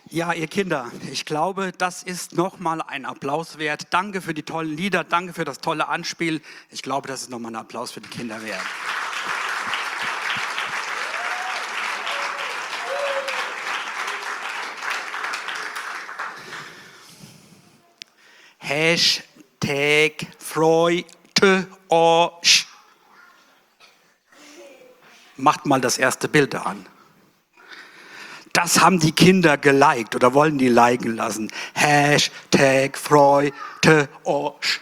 Ja, ihr Kinder, ich glaube, das ist nochmal ein Applaus wert. Danke für die tollen Lieder, danke für das tolle Anspiel. Ich glaube, das ist nochmal ein Applaus für die Kinder wert. Hashtag Freude euch. Macht mal das erste Bild an. Das haben die Kinder geliked oder wollen die liken lassen. Hashtag Freude euch.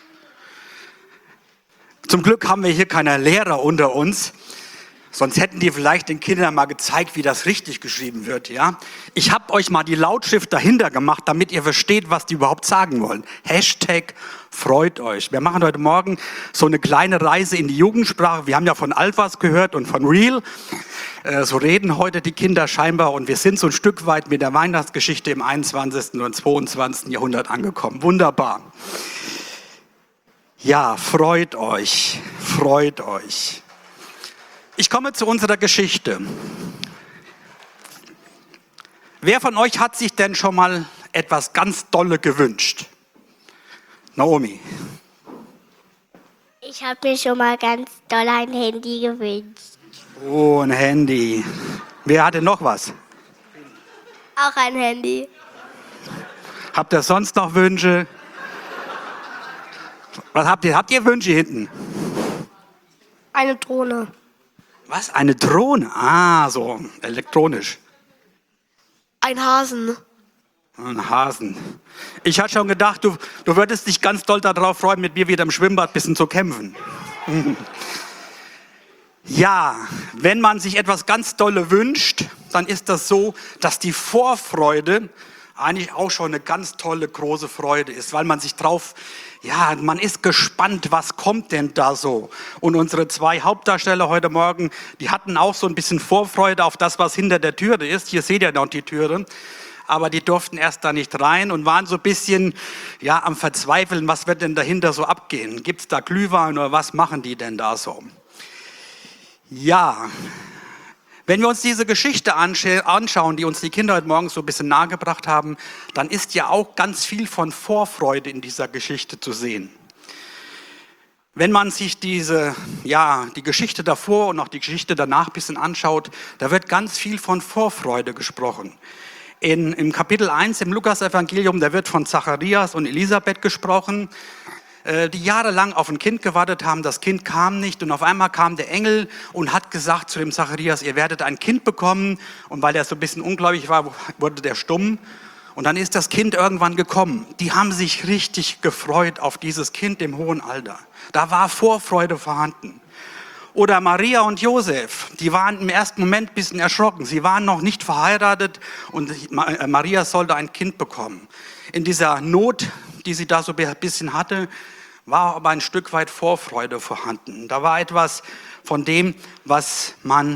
Zum Glück haben wir hier keine Lehrer unter uns. Sonst hätten die vielleicht den Kindern mal gezeigt, wie das richtig geschrieben wird. Ja? Ich habe euch mal die Lautschrift dahinter gemacht, damit ihr versteht, was die überhaupt sagen wollen. Hashtag freut euch. Wir machen heute Morgen so eine kleine Reise in die Jugendsprache. Wir haben ja von Alphas gehört und von Real. So reden heute die Kinder scheinbar. Und wir sind so ein Stück weit mit der Weihnachtsgeschichte im 21. und 22. Jahrhundert angekommen. Wunderbar. Ja, freut euch, freut euch. Ich komme zu unserer Geschichte. Wer von euch hat sich denn schon mal etwas ganz Dolle gewünscht? Naomi. Ich habe mir schon mal ganz doll ein Handy gewünscht. Oh, ein Handy. Wer hatte noch was? Auch ein Handy. Habt ihr sonst noch Wünsche? Was habt ihr? Habt ihr Wünsche hinten? Eine Drohne. Was? Eine Drohne? Ah, so elektronisch. Ein Hasen. Ein Hasen. Ich hatte schon gedacht, du würdest dich ganz doll darauf freuen, mit mir wieder im Schwimmbad ein bisschen zu kämpfen. Ja, wenn man sich etwas ganz Dolle wünscht, dann ist das so, dass die Vorfreude eigentlich auch schon eine ganz tolle, große Freude ist, weil man sich drauf, ja, man ist gespannt, was kommt denn da so? Und unsere zwei Hauptdarsteller heute Morgen, die hatten auch so ein bisschen Vorfreude auf das, was hinter der Türe ist. Hier seht ihr noch die Türe. Aber die durften erst da nicht rein und waren so ein bisschen, ja, am Verzweifeln, was wird denn dahinter so abgehen? Gibt's da Glühwein oder was machen die denn da so? Ja, wenn wir uns diese Geschichte anschauen, die uns die Kinder heute Morgen so ein bisschen nahegebracht haben, dann ist ja auch ganz viel von Vorfreude in dieser Geschichte zu sehen. Wenn man sich die Geschichte davor und auch die Geschichte danach ein bisschen anschaut, da wird ganz viel von Vorfreude gesprochen. Im Kapitel 1 im Lukas-Evangelium, da wird von Zacharias und Elisabeth gesprochen, die jahrelang auf ein Kind gewartet haben. Das Kind kam nicht und auf einmal kam der Engel und hat gesagt zu dem Zacharias, ihr werdet ein Kind bekommen. Und weil er so ein bisschen ungläubig war, wurde der stumm. Und dann ist das Kind irgendwann gekommen. Die haben sich richtig gefreut auf dieses Kind im hohen Alter. Da war Vorfreude vorhanden. Oder Maria und Josef, die waren im ersten Moment ein bisschen erschrocken. Sie waren noch nicht verheiratet und Maria sollte ein Kind bekommen. In dieser Not, die sie da so ein bisschen hatte, war aber ein Stück weit Vorfreude vorhanden. Da war etwas von dem, was man,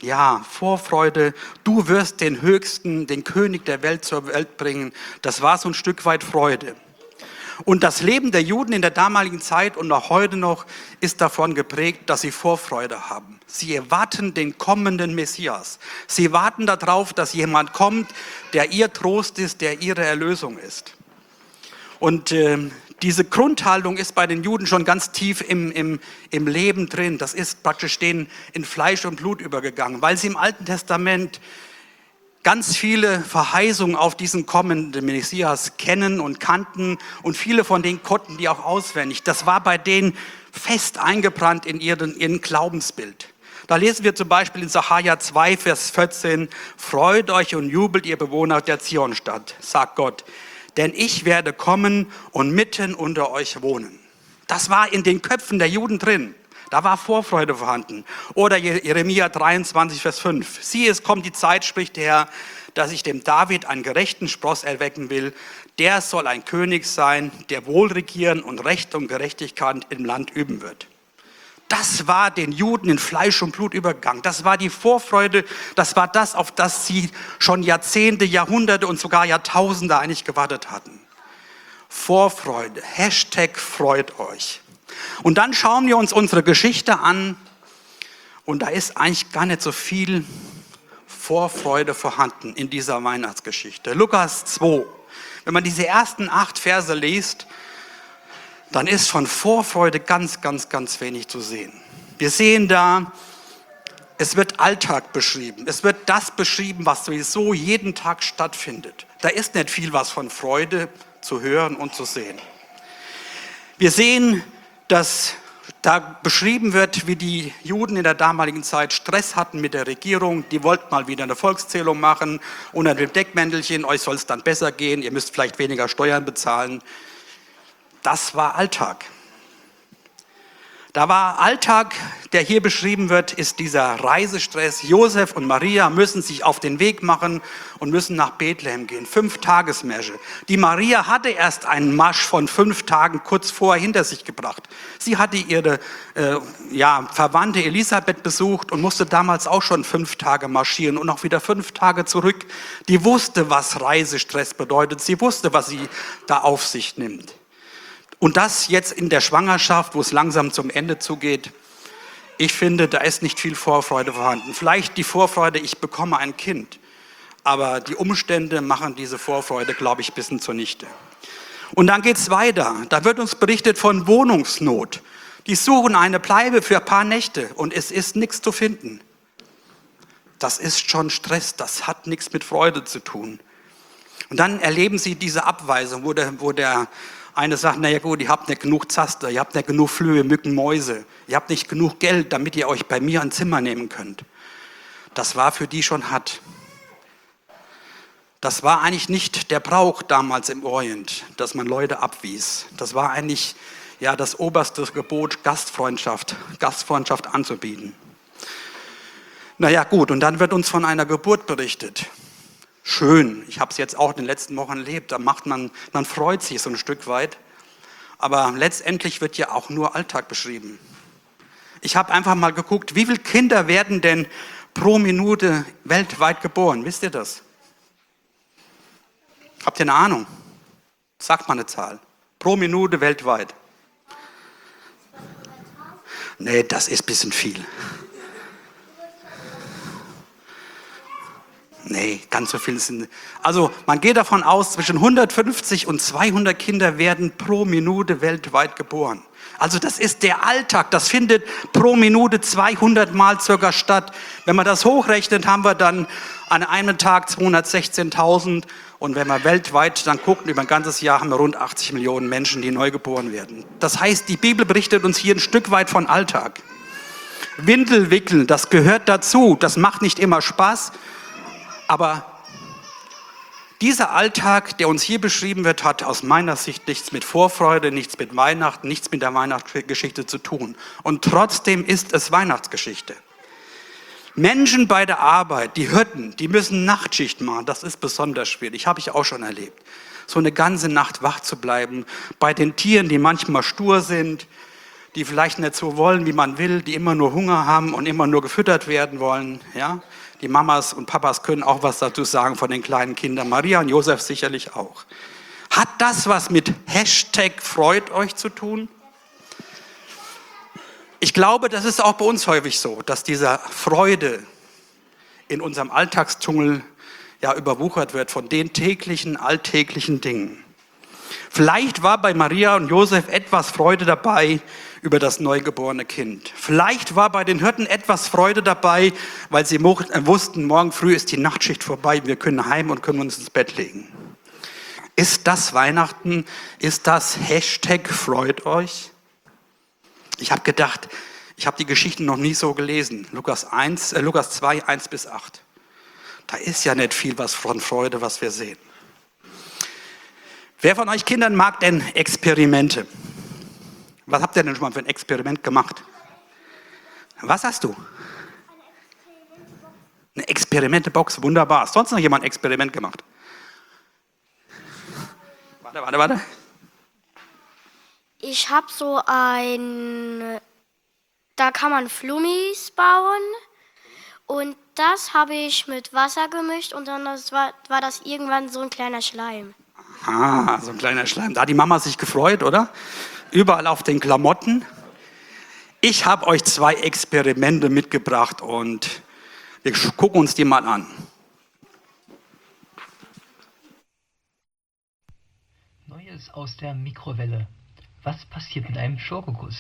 Vorfreude, du wirst den Höchsten, den König der Welt zur Welt bringen. Das war so ein Stück weit Freude. Und das Leben der Juden in der damaligen Zeit und auch heute noch ist davon geprägt, dass sie Vorfreude haben. Sie erwarten den kommenden Messias. Sie warten darauf, dass jemand kommt, der ihr Trost ist, der ihre Erlösung ist. Und diese Grundhaltung ist bei den Juden schon ganz tief im Leben drin. Das ist praktisch denen in Fleisch und Blut übergegangen, weil sie im Alten Testament ganz viele Verheißungen auf diesen kommenden Messias kennen und kannten und viele von denen konnten die auch auswendig. Das war bei denen fest eingebrannt in ihren Glaubensbild. Da lesen wir zum Beispiel in Sacharja 2, Vers 14, freut euch und jubelt, ihr Bewohner der Zionstadt, sagt Gott, denn ich werde kommen und mitten unter euch wohnen. Das war in den Köpfen der Juden drin. Da war Vorfreude vorhanden. Oder Jeremia 23, Vers 5. Siehe, es kommt die Zeit, spricht der Herr, dass ich dem David einen gerechten Spross erwecken will. Der soll ein König sein, der wohl regieren und Recht und Gerechtigkeit im Land üben wird. Das war den Juden in Fleisch und Blut übergegangen. Das war die Vorfreude, das war das, auf das sie schon Jahrzehnte, Jahrhunderte und sogar Jahrtausende eigentlich gewartet hatten. Vorfreude, Hashtag freut euch. Und dann schauen wir uns unsere Geschichte an und da ist eigentlich gar nicht so viel Vorfreude vorhanden in dieser Weihnachtsgeschichte. Lukas 2. Wenn man diese ersten 8 Verse liest, dann ist von Vorfreude ganz, ganz, ganz wenig zu sehen. Wir sehen da, es wird Alltag beschrieben. Es wird das beschrieben, was sowieso jeden Tag stattfindet. Da ist nicht viel was von Freude zu hören und zu sehen. Wir sehen, dass da beschrieben wird, wie die Juden in der damaligen Zeit Stress hatten mit der Regierung. Die wollten mal wieder eine Volkszählung machen unter dem Deckmäntelchen, euch soll es dann besser gehen, ihr müsst vielleicht weniger Steuern bezahlen. Das war Alltag. Da war Alltag, der hier beschrieben wird, ist dieser Reisestress. Josef und Maria müssen sich auf den Weg machen und müssen nach Bethlehem gehen. 5-Tagesmärsche. Die Maria hatte erst einen Marsch von 5 Tagen kurz vorher hinter sich gebracht. Sie hatte ihre Verwandte Elisabeth besucht und musste damals auch schon 5 Tage marschieren und auch wieder 5 Tage zurück. Die wusste, was Reisestress bedeutet. Sie wusste, was sie da auf sich nimmt. Und das jetzt in der Schwangerschaft, wo es langsam zum Ende zugeht. Ich finde, da ist nicht viel Vorfreude vorhanden. Vielleicht die Vorfreude, ich bekomme ein Kind. Aber die Umstände machen diese Vorfreude, glaube ich, ein bisschen zunichte. Und dann geht es weiter. Da wird uns berichtet von Wohnungsnot. Die suchen eine Bleibe für ein paar Nächte und es ist nichts zu finden. Das ist schon Stress, das hat nichts mit Freude zu tun. Und dann erleben sie diese Abweisung, wo der eine sagt, naja gut, ihr habt nicht genug Zaster, ihr habt nicht genug Flöhe, Mücken, Mäuse, ihr habt nicht genug Geld, damit ihr euch bei mir ein Zimmer nehmen könnt. Das war für die schon hart. Das war eigentlich nicht der Brauch damals im Orient, dass man Leute abwies. Das war eigentlich das oberste Gebot, Gastfreundschaft anzubieten. Naja gut, und dann wird uns von einer Geburt berichtet. Schön, ich habe es jetzt auch in den letzten Wochen erlebt, man freut sich so ein Stück weit, aber letztendlich wird ja auch nur Alltag beschrieben. Ich habe einfach mal geguckt, wie viele Kinder werden denn pro Minute weltweit geboren, wisst ihr das? Habt ihr eine Ahnung? Sagt mal eine Zahl. Pro Minute weltweit. Nee, das ist ein bisschen viel. Nee, ganz so viel sind. Also man geht davon aus, zwischen 150 und 200 Kinder werden pro Minute weltweit geboren. Also das ist der Alltag, das findet pro Minute 200 Mal circa statt. Wenn man das hochrechnet, haben wir dann an einem Tag 216.000 und wenn wir weltweit dann gucken, über ein ganzes Jahr haben wir rund 80 Millionen Menschen, die neu geboren werden. Das heißt, die Bibel berichtet uns hier ein Stück weit von Alltag. Windel wickeln, das gehört dazu, das macht nicht immer Spaß. Aber dieser Alltag, der uns hier beschrieben wird, hat aus meiner Sicht nichts mit Vorfreude, nichts mit Weihnachten, nichts mit der Weihnachtsgeschichte zu tun. Und trotzdem ist es Weihnachtsgeschichte. Menschen bei der Arbeit, die Hirten, die müssen Nachtschicht machen. Das ist besonders schwierig, habe ich auch schon erlebt. So eine ganze Nacht wach zu bleiben, bei den Tieren, die manchmal stur sind, die vielleicht nicht so wollen, wie man will, die immer nur Hunger haben und immer nur gefüttert werden wollen, ja. Die Mamas und Papas können auch was dazu sagen von den kleinen Kindern. Maria und Josef sicherlich auch. Hat das was mit Hashtag freut euch zu tun? Ich glaube, das ist auch bei uns häufig so, dass diese Freude in unserem Alltagsdschungel überwuchert wird von den alltäglichen Dingen. Vielleicht war bei Maria und Josef etwas Freude dabei über das neugeborene Kind. Vielleicht war bei den Hirten etwas Freude dabei, weil sie wussten, morgen früh ist die Nachtschicht vorbei, wir können heim und können uns ins Bett legen. Ist das Weihnachten? Ist das Hashtag freut euch? Ich habe gedacht, ich habe die Geschichten noch nie so gelesen. Lukas 2, 1-8. Da ist ja nicht viel was von Freude, was wir sehen. Wer von euch Kindern mag denn Experimente? Was habt ihr denn schon mal für ein Experiment gemacht? Was hast du? Eine Experimentebox, wunderbar. Hast sonst noch jemand ein Experiment gemacht? Warte. Ich habe da kann man Flummis bauen und das habe ich mit Wasser gemischt und dann war das irgendwann so ein kleiner Schleim. Ah, so ein kleiner Schleim. Da hat die Mama sich gefreut, oder? Überall auf den Klamotten. Ich habe euch 2 Experimente mitgebracht und Wir gucken uns die mal an. Neues aus der Mikrowelle. Was passiert mit einem Schokokuss?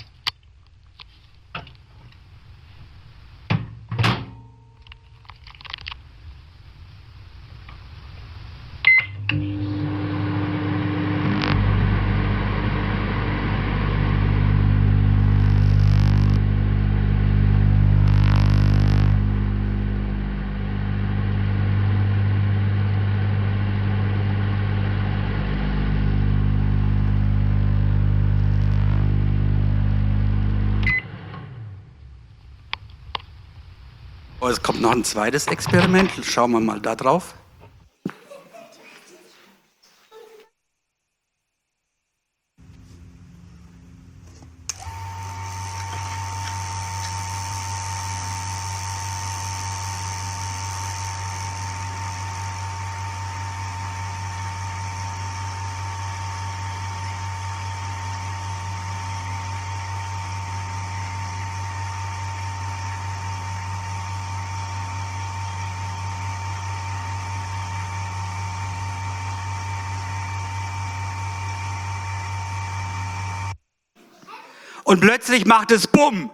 Oh, es kommt noch ein zweites Experiment. Schauen wir mal da drauf. Und plötzlich macht es Bumm.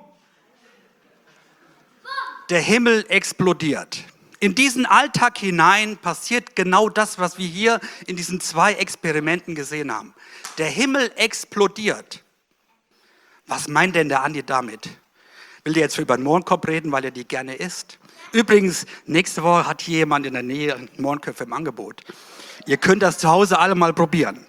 Der Himmel explodiert. In diesen Alltag hinein passiert genau das, was wir hier in diesen 2 Experimenten gesehen haben. Der Himmel explodiert. Was meint denn der Andi damit? Will der jetzt über den Mohrenkopf reden, weil er die gerne isst? Übrigens, nächste Woche hat hier jemand in der Nähe Mohrenköpfe im Angebot. Ihr könnt das zu Hause alle mal probieren.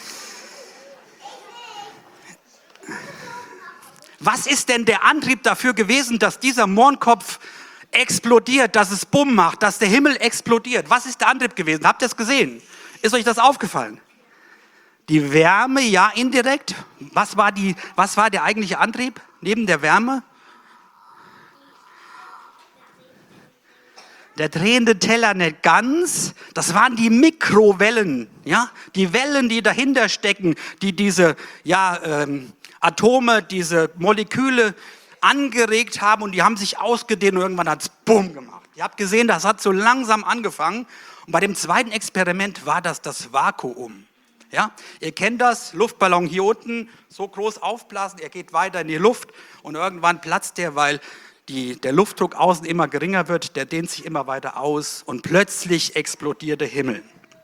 Was ist denn der Antrieb dafür gewesen, dass dieser Mohrenkopf explodiert, dass es Bumm macht, dass der Himmel explodiert? Was ist der Antrieb gewesen? Habt ihr es gesehen? Ist euch das aufgefallen? Die Wärme, ja, indirekt. Was war der eigentliche Antrieb neben der Wärme? Der drehende Teller nicht ganz. Das waren die Mikrowellen, ja, die Wellen, die dahinter stecken, die diese, Atome, diese Moleküle angeregt haben und die haben sich ausgedehnt und irgendwann hat es Bumm gemacht. Ihr habt gesehen, das hat so langsam angefangen und bei dem zweiten Experiment war das Vakuum. Ja? Ihr kennt das, Luftballon hier unten, so groß aufblasen, er geht weiter in die Luft und irgendwann platzt der, weil der Luftdruck außen immer geringer wird, der dehnt sich immer weiter aus und plötzlich explodiert der Himmel.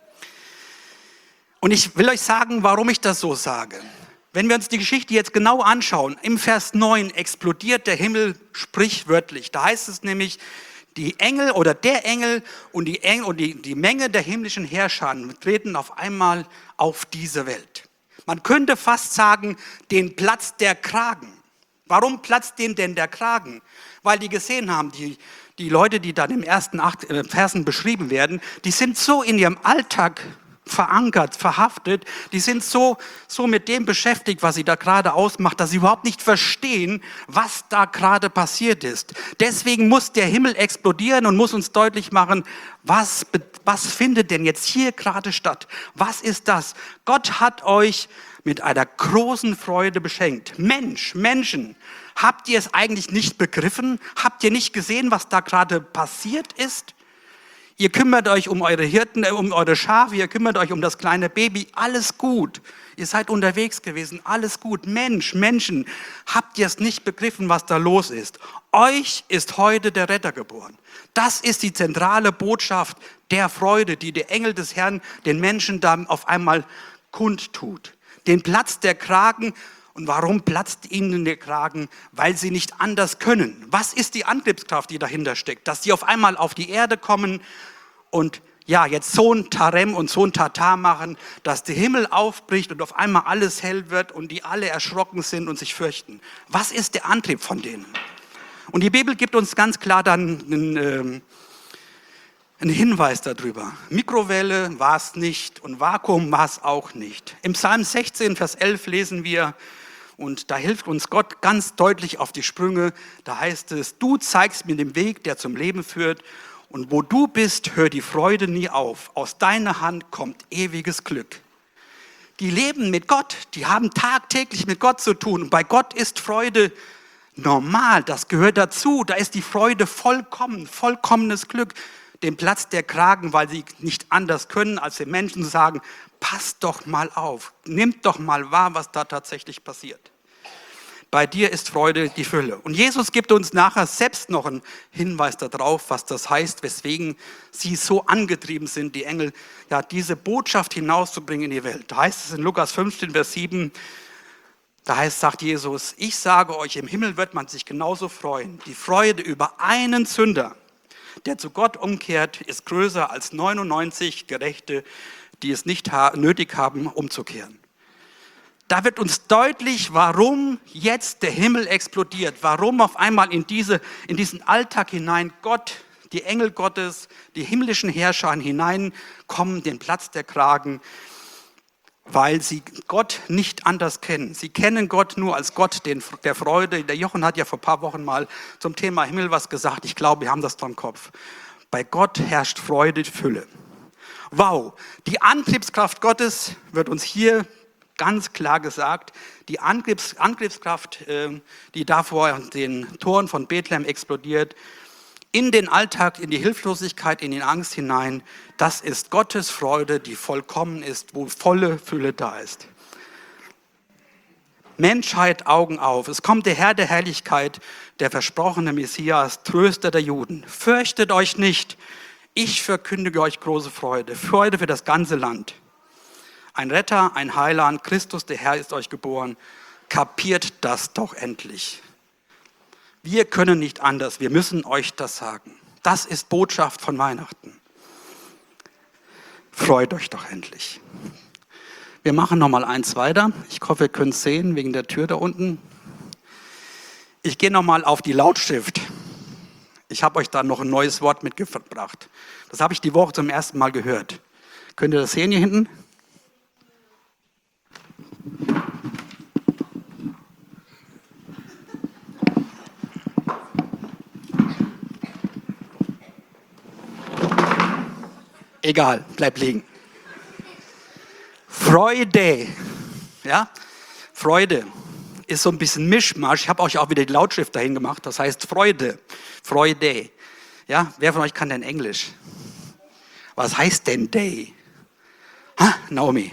Und ich will euch sagen, warum ich das so sage. Wenn wir uns die Geschichte jetzt genau anschauen, im Vers 9 explodiert der Himmel sprichwörtlich. Da heißt es nämlich, die Engel oder der Engel und die Menge der himmlischen Herrscher treten auf einmal auf diese Welt. Man könnte fast sagen, den platzt der Kragen. Warum platzt denen denn der Kragen? Weil die gesehen haben, die Leute, die dann im ersten 8 Versen beschrieben werden, die sind so in ihrem Alltag verankert, verhaftet, die sind so mit dem beschäftigt, was sie da gerade ausmacht, dass sie überhaupt nicht verstehen, was da gerade passiert ist. Deswegen muss der Himmel explodieren und muss uns deutlich machen, was findet denn jetzt hier gerade statt? Was ist das? Gott hat euch mit einer großen Freude beschenkt. Menschen, habt ihr es eigentlich nicht begriffen? Habt ihr nicht gesehen, was da gerade passiert ist? Ihr kümmert euch um eure Hirten, um eure Schafe, ihr kümmert euch um das kleine Baby, alles gut. Ihr seid unterwegs gewesen, alles gut. Menschen, habt ihr es nicht begriffen, was da los ist? Euch ist heute der Retter geboren. Das ist die zentrale Botschaft der Freude, die der Engel des Herrn den Menschen dann auf einmal kundtut. Den platzt der Kragen. Und warum platzt ihnen der Kragen? Weil sie nicht anders können. Was ist die Antriebskraft, die dahinter steckt? Dass sie auf einmal auf die Erde kommen und jetzt so ein Tarem und so ein Tatar machen, dass der Himmel aufbricht und auf einmal alles hell wird und die alle erschrocken sind und sich fürchten. Was ist der Antrieb von denen? Und die Bibel gibt uns ganz klar dann einen Hinweis darüber. Mikrowelle war es nicht und Vakuum war es auch nicht. Im Psalm 16, Vers 11 lesen wir, und da hilft uns Gott ganz deutlich auf die Sprünge. Da heißt es, du zeigst mir den Weg, der zum Leben führt. Und wo du bist, hört die Freude nie auf. Aus deiner Hand kommt ewiges Glück. Die leben mit Gott, die haben tagtäglich mit Gott zu tun. Und bei Gott ist Freude normal, das gehört dazu. Da ist die Freude vollkommen, vollkommenes Glück. Dem Platz der Kragen, weil sie nicht anders können, als den Menschen zu sagen, passt doch mal auf, nimmt doch mal wahr, was da tatsächlich passiert. Bei dir ist Freude die Fülle. Und Jesus gibt uns nachher selbst noch einen Hinweis darauf, was das heißt, weswegen sie so angetrieben sind, die Engel, ja, diese Botschaft hinauszubringen in die Welt. Da heißt es in Lukas 15, Vers 7, sagt Jesus, ich sage euch, im Himmel wird man sich genauso freuen. Die Freude über einen Sünder, der zu Gott umkehrt, ist größer als 99 Gerechte, die es nicht nötig haben, umzukehren. Da wird uns deutlich, warum jetzt der Himmel explodiert, warum auf einmal in diesen Alltag hinein Gott, die Engel Gottes, die himmlischen Herrscher hineinkommen, den Platz der Kragen, weil sie Gott nicht anders kennen. Sie kennen Gott nur als Gott der Freude. Der Jochen hat ja vor ein paar Wochen mal zum Thema Himmel was gesagt. Ich glaube, wir haben das dran im Kopf. Bei Gott herrscht Freude, Fülle. Wow, die Antriebskraft Gottes wird uns hier ganz klar gesagt. Die Antriebskraft, die da vor den Toren von Bethlehem explodiert, in den Alltag, in die Hilflosigkeit, in die Angst hinein, das ist Gottes Freude, die vollkommen ist, wo volle Fülle da ist. Menschheit, Augen auf. Es kommt der Herr der Herrlichkeit, der versprochene Messias, Tröster der Juden. Fürchtet euch nicht, ich verkündige euch große Freude, Freude für das ganze Land. Ein Retter, ein Heiland, Christus der Herr ist euch geboren. Kapiert das doch endlich. Wir können nicht anders, wir müssen euch das sagen. Das ist Botschaft von Weihnachten. Freut euch doch endlich. Wir machen nochmal eins weiter. Ich hoffe, ihr könnt es sehen, wegen der Tür da unten. Ich gehe nochmal auf die Lautschrift. Ich habe euch da noch ein neues Wort mitgebracht. Das habe ich die Woche zum ersten Mal gehört. Könnt ihr das sehen hier hinten? Egal, bleib liegen. Freude, ja, Freude ist so ein bisschen Mischmasch. Ich habe euch auch wieder die Lautschrift dahin gemacht. Das heißt Freude, Freude. Ja, wer von euch kann denn Englisch? Was heißt denn Day? Ha, Naomi.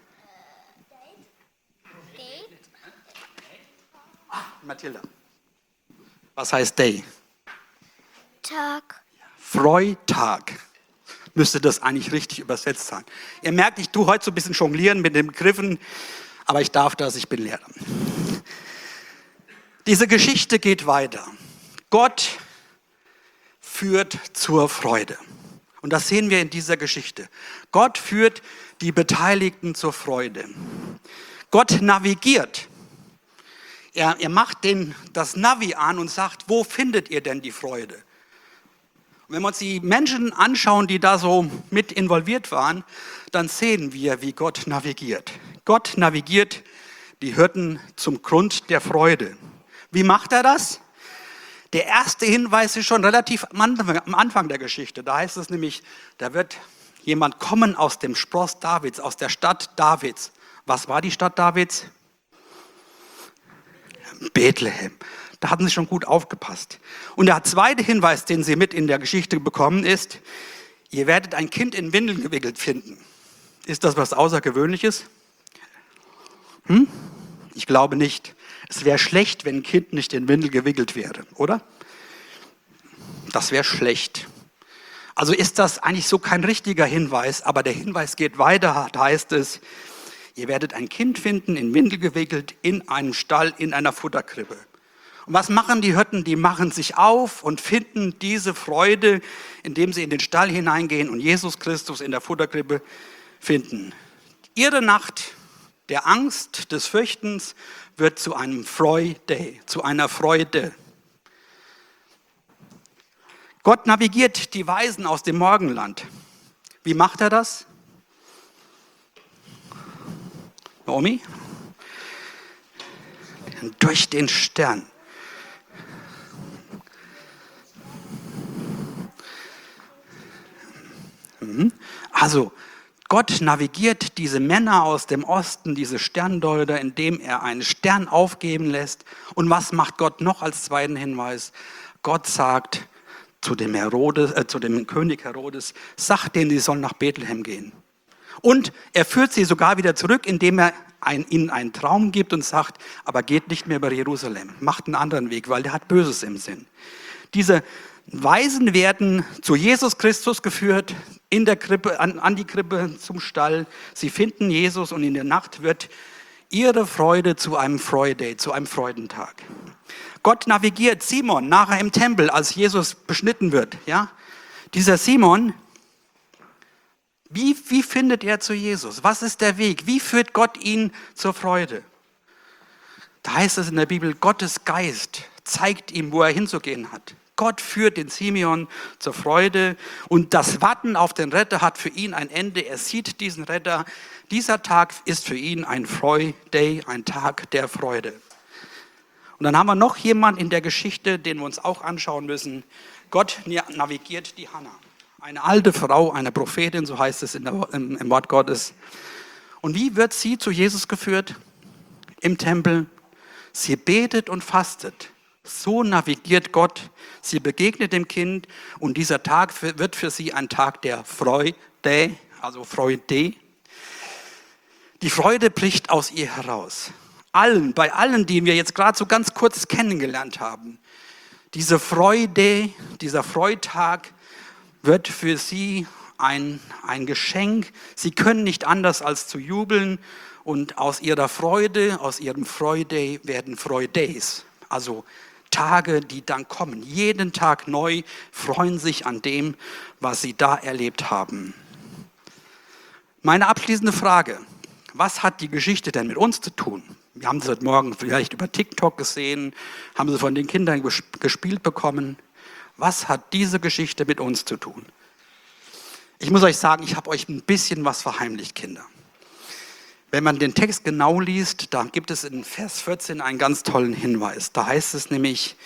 Mathilda. Was heißt Day? Tag. Freitag. Müsste das eigentlich richtig übersetzt sein. Ihr merkt, ich tue heute so ein bisschen jonglieren mit den Begriffen, aber ich darf das, ich bin Lehrer. Diese Geschichte geht weiter. Gott führt zur Freude. Und das sehen wir in dieser Geschichte. Gott führt die Beteiligten zur Freude. Gott navigiert. Er macht das Navi an und sagt, wo findet ihr denn die Freude? Und wenn wir uns die Menschen anschauen, die da so mit involviert waren, dann sehen wir, wie Gott navigiert. Gott navigiert die Hirten zum Grund der Freude. Wie macht er das? Der erste Hinweis ist schon relativ am Anfang der Geschichte. Da heißt es nämlich, da wird jemand kommen aus dem Spross Davids, aus der Stadt Davids. Was war die Stadt Davids? Bethlehem. Da hatten sie schon gut aufgepasst. Und der zweite Hinweis, den sie mit in der Geschichte bekommen, ist, ihr werdet ein Kind in Windeln gewickelt finden. Ist das was Außergewöhnliches? Ich glaube nicht. Es wäre schlecht, wenn ein Kind nicht in Windel gewickelt wäre, oder? Das wäre schlecht. Also ist das eigentlich so kein richtiger Hinweis, aber der Hinweis geht weiter, da heißt es, ihr werdet ein Kind finden, in Windel gewickelt, in einem Stall, in einer Futterkrippe. Und was machen die Hirten? Die machen sich auf und finden diese Freude, indem sie in den Stall hineingehen und Jesus Christus in der Futterkrippe finden. Ihre Nacht der Angst, des Fürchtens wird zu einem Freude, zu einer Freude. Gott navigiert die Weisen aus dem Morgenland. Wie macht er das? Naomi? Durch den Stern. Also, Gott navigiert diese Männer aus dem Osten, diese Sterndeuter, indem er einen Stern aufgeben lässt. Und was macht Gott noch als zweiten Hinweis? Gott sagt zu dem König Herodes, sagt denen, sie sollen nach Bethlehem gehen. Und er führt sie sogar wieder zurück, indem er ihnen einen Traum gibt und sagt, aber geht nicht mehr über Jerusalem, macht einen anderen Weg, weil der hat Böses im Sinn. Diese Weisen werden zu Jesus Christus geführt, in der Krippe, an die Krippe zum Stall. Sie finden Jesus und in der Nacht wird ihre Freude zu einem Freude, zu einem Freudentag. Gott navigiert Simon nachher im Tempel, als Jesus beschnitten wird. Ja? Dieser Simon, wie findet er zu Jesus? Was ist der Weg? Wie führt Gott ihn zur Freude? Da heißt es in der Bibel, Gottes Geist zeigt ihm, wo er hinzugehen hat. Gott führt den Simeon zur Freude und das Warten auf den Retter hat für ihn ein Ende. Er sieht diesen Retter. Dieser Tag ist für ihn ein Freude, ein Tag der Freude. Und dann haben wir noch jemanden in der Geschichte, den wir uns auch anschauen müssen. Gott navigiert die Hannah. Eine alte Frau, eine Prophetin, so heißt es im Wort Gottes. Und wie wird sie zu Jesus geführt? Im Tempel. Sie betet und fastet. So navigiert Gott. Sie begegnet dem Kind und dieser Tag wird für sie ein Tag der Freude, also Freude. Die Freude bricht aus ihr heraus. Bei allen, die wir jetzt gerade so ganz kurz kennengelernt haben, diese Freude, dieser Freitag wird für sie ein Geschenk. Sie können nicht anders als zu jubeln und aus ihrer Freude, aus ihrem Freude werden Freudes, also Tage, die dann kommen. Jeden Tag neu freuen sich an dem, was sie da erlebt haben. Meine abschließende Frage, was hat die Geschichte denn mit uns zu tun? Wir haben sie heute Morgen vielleicht über TikTok gesehen, haben sie von den Kindern gespielt bekommen. Was hat diese Geschichte mit uns zu tun? Ich muss euch sagen, ich habe euch ein bisschen was verheimlicht, Kinder. Wenn man den Text genau liest, da gibt es in Vers 14 einen ganz tollen Hinweis. Da heißt es nämlich,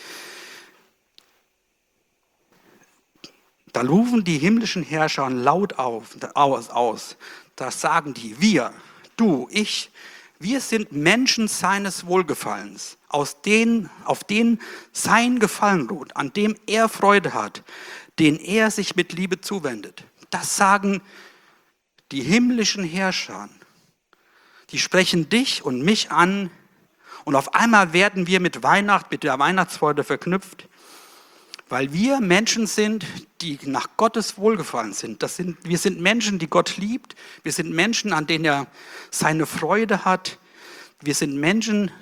da rufen die himmlischen Herrscher laut aus. Da sagen die, wir, du, ich, wir sind Menschen seines Wohlgefallens, auf denen sein Gefallen ruht, an dem er Freude hat, den er sich mit Liebe zuwendet. Das sagen die himmlischen Herrscher. Die sprechen dich und mich an und auf einmal werden wir mit der Weihnachtsfreude verknüpft, weil wir Menschen sind, die nach Gottes Wohlgefallen sind. Wir sind Menschen, die Gott liebt. Wir sind Menschen, an denen er seine Freude hat. Wir sind Menschen,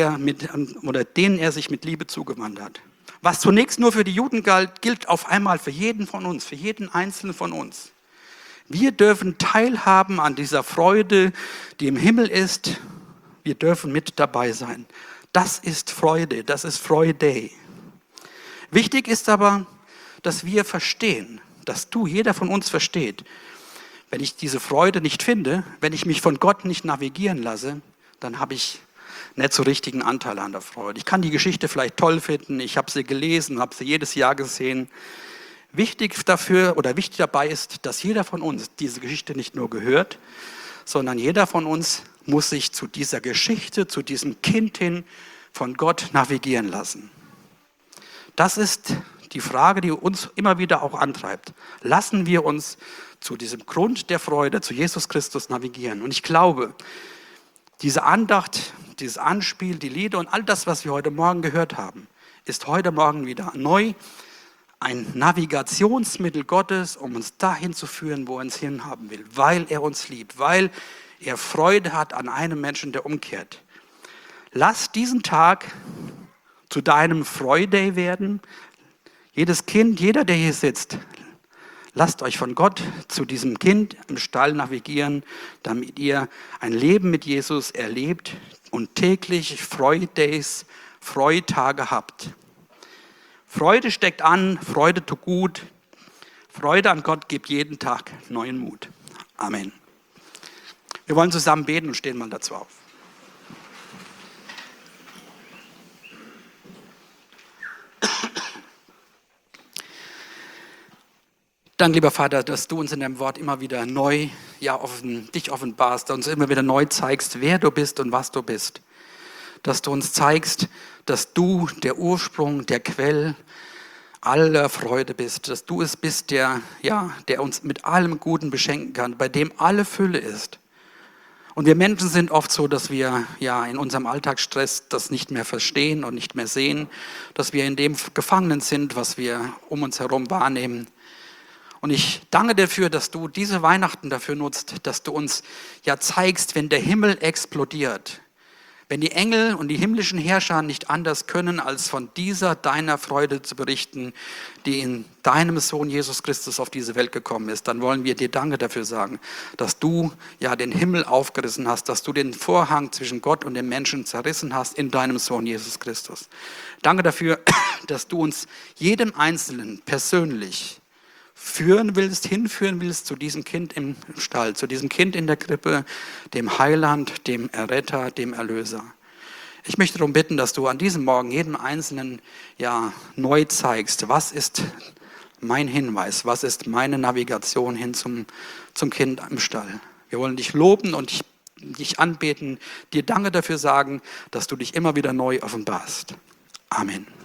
denen er sich mit Liebe zugewandt hat. Was zunächst nur für die Juden galt, gilt auf einmal für jeden von uns, für jeden Einzelnen von uns. Wir dürfen teilhaben an dieser Freude, die im Himmel ist. Wir dürfen mit dabei sein. Das ist Freude, das ist Freude. Wichtig ist aber, dass wir verstehen, dass jeder von uns versteht, wenn ich diese Freude nicht finde, wenn ich mich von Gott nicht navigieren lasse, dann habe ich nicht so richtigen Anteil an der Freude. Ich kann die Geschichte vielleicht toll finden, ich habe sie gelesen, habe sie jedes Jahr gesehen. Wichtig dabei ist, dass jeder von uns diese Geschichte nicht nur gehört, sondern jeder von uns muss sich zu dieser Geschichte, zu diesem Kind hin von Gott navigieren lassen. Das ist die Frage, die uns immer wieder auch antreibt. Lassen wir uns zu diesem Grund der Freude, zu Jesus Christus navigieren. Und ich glaube, diese Andacht, dieses Anspiel, die Lieder und all das, was wir heute Morgen gehört haben, ist heute Morgen wieder neu ein Navigationsmittel Gottes, um uns dahin zu führen, wo er uns hinhaben will, weil er uns liebt, weil er Freude hat an einem Menschen, der umkehrt. Lass diesen Tag zu deinem Freude werden. Jedes Kind, jeder, der hier sitzt, lasst euch von Gott zu diesem Kind im Stall navigieren, damit ihr ein Leben mit Jesus erlebt und täglich Freutage habt. Freude steckt an, Freude tut gut. Freude an Gott gibt jeden Tag neuen Mut. Amen. Wir wollen zusammen beten und stehen mal dazu auf. Danke, lieber Vater, dass du uns in deinem Wort immer wieder neu dich offenbarst, uns immer wieder neu zeigst, wer du bist und was du bist. Dass du uns zeigst, dass du der Ursprung, der Quell aller Freude bist, dass du es bist, der uns mit allem Guten beschenken kann, bei dem alle Fülle ist. Und wir Menschen sind oft so, dass wir in unserem Alltagsstress das nicht mehr verstehen und nicht mehr sehen, dass wir in dem gefangen sind, was wir um uns herum wahrnehmen. Und ich danke dafür, dass du diese Weihnachten dafür nutzt, dass du uns zeigst, wenn der Himmel explodiert, wenn die Engel und die himmlischen Herrscher nicht anders können, als von dieser deiner Freude zu berichten, die in deinem Sohn Jesus Christus auf diese Welt gekommen ist, dann wollen wir dir Danke dafür sagen, dass du den Himmel aufgerissen hast, dass du den Vorhang zwischen Gott und dem Menschen zerrissen hast in deinem Sohn Jesus Christus. Danke dafür, dass du uns jedem Einzelnen persönlich hinführen willst zu diesem Kind im Stall, zu diesem Kind in der Krippe, dem Heiland, dem Erretter, dem Erlöser. Ich möchte darum bitten, dass du an diesem Morgen jedem Einzelnen neu zeigst, was ist mein Hinweis, was ist meine Navigation hin zum Kind im Stall. Wir wollen dich loben und dich anbeten, dir Danke dafür sagen, dass du dich immer wieder neu offenbarst. Amen.